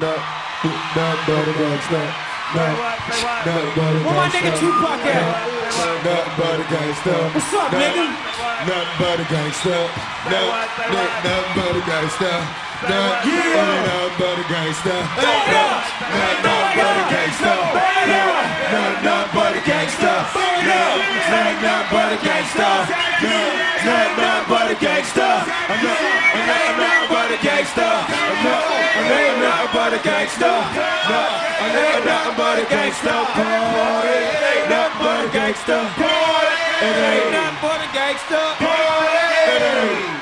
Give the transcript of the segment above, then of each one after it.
Nothing but a gangster. Nothing but a gangster. Where my nigga Tupac at? Nothing but a gangster. What's up, nigga? Nothing but a gangster. Nothing but a gangster. Nothing but a gangster. Nothing but a gangster. Nothing but a gangster. Nothing but a gangster. Nothing but a gangster. I'm nothing but a gangster. I'm nothing but a gangster. I'm nothing but a gangster. Party. Nothing but a gangster. Party. It ain't nothing but a gangster. Party. It ain't.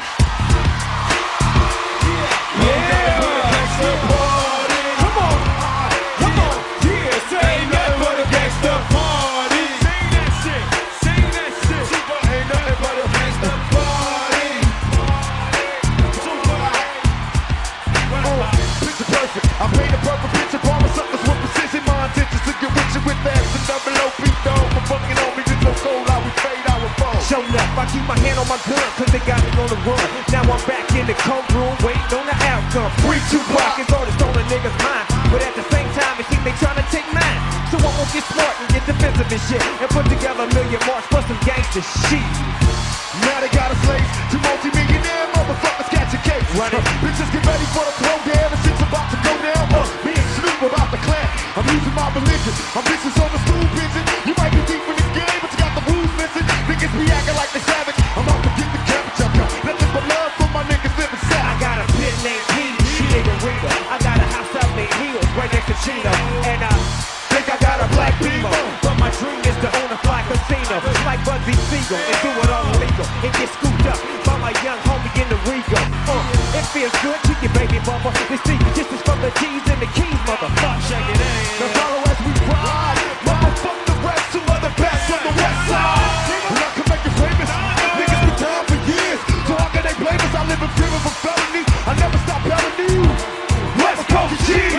I paint a perfect picture for my suckers with precision. My intentions to get with you with that and double OP dog. For fucking on me, just no cold, I would fade, I would fall. Show up, I keep my hand on my gun, cause they got me on the run. Now I'm back in the cold room, waiting on the outcome. Free Tupac is always on a nigga's mind, but at the same time, it seems they tryna take mine. So I won't get smart and get defensive and shit, and put together a million marks for some gangster shit. Now they got a slave to multi-millionaire motherfuckers catch a case. Bitches get ready for the throwdown, the shit's about to go down. Me and Snoop about the clan. I'm using my religion. I'm bitches on the stool pigeon. You might be deep in the game, but you got the rules missing. Niggas be acting like they savage. I'm out to get the cabbage. I got nothing but love for my niggas living sad. I got a pit named Pete, she nigga Rita. I got a house out in Hills, right next to Chino. And I think I got a black Beamer, but my dream is to own a fly casino, like Bugsy Siegel, and do it all illegal, and get scooped up by my young homie in the Rego. It feels good, kick your baby mama. They see this is from the G's and the keys, motherfucker. Shake it in. Now follow as we ride. Motherfuck the rest, two other best on the west side. And I can make you famous. Niggas been down for years, so how can they blame us? I live in fear of a felony. I never stop telling you. West Coast G's.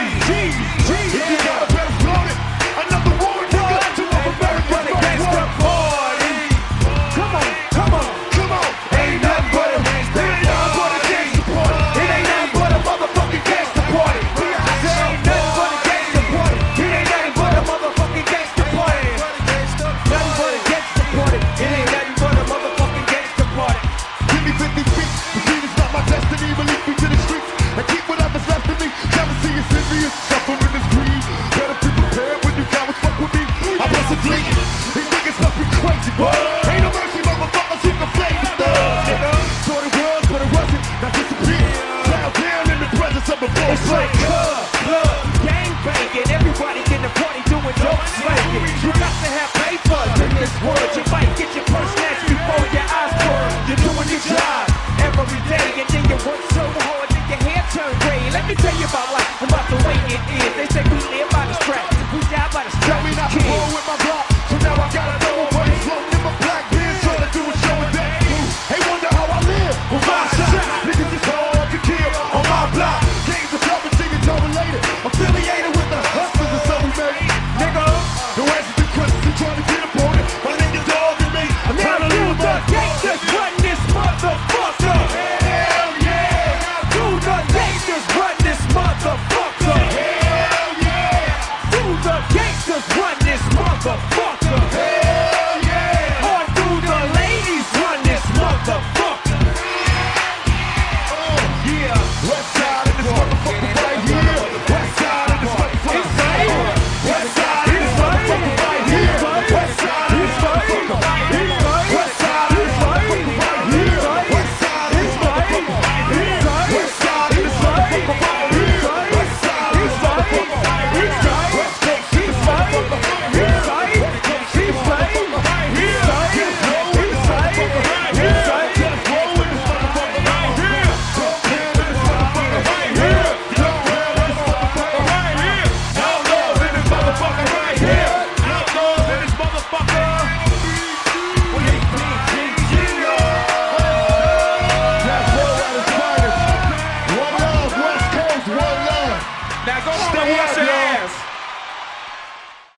If you got a better float it, another war, nigga. To of American gangsta party. Come on. Ain't nothing but a gangsta party. It ain't nothing but a motherfucking gangsta party. It ain't nothing but a gangsta party. It ain't nothing but a motherfucking gangsta party. Nothing but a gangster party. It ain't nothing but a motherfucking gangster party. Give me 50 feet. The beat is not my destiny. Release me to the streets and keep whatever's left of me. Jealousy is serious. Suffering is greed. Better be prepared when you cowards fuck with me. I bust a fleet. These niggas must be crazy, boy. Ain't no mercy, motherfuckers who can flame the thug. Thought it was, but it wasn't. Now disappear. Bow down in the presence of a boss. It's like club, gang banging, everybody in the party doing dope slanging. You got to have paper in this world. You might get your purse snatched before your eyes burn. You're doing your job every day, and then you work so hard that your hair turn gray. Let me tell you about life, about the way it is. They say we live by the strap, we die by the strap. Tell me not to roll with my block, so now I gotta throw away. Floating in my black beard, trying to do a show and that. Hey, wonder how I live with my shot. Niggas is hard to kill on my block. Games of cover, singing, double later. I'm feeling